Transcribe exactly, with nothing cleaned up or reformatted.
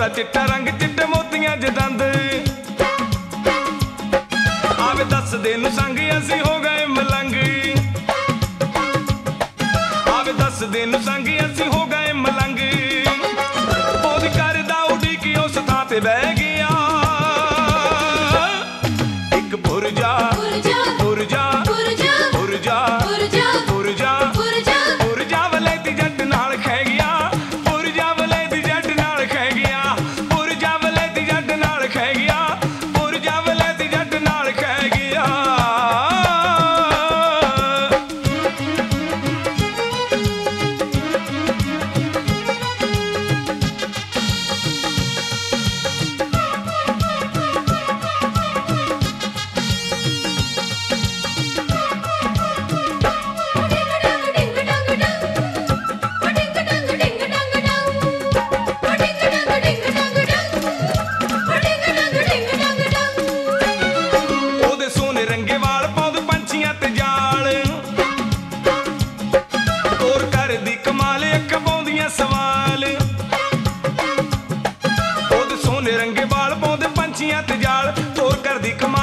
चिट्टा रंग चिट्टे मोतियां च दंद आवे दस दिन संग असी हो गए मलंग आवे दस दिन संग असी हो गए मलंग ओदी करदा उड़ीकी उस थां ते बह गया एक पुरजा पुरजा पुरजा पुरजा पुरजा पुरजा पुरजा वले दी जट नाल खै गया पुरजा वले दी जट नाल खै गया पुरजा वले दी जट नाल खै गया पुरजा वले दी जट नाल खै गया सवाल ओदे सोने रंगे बाल पाउंदे पंछियां ते जाल तोर करदी कमाल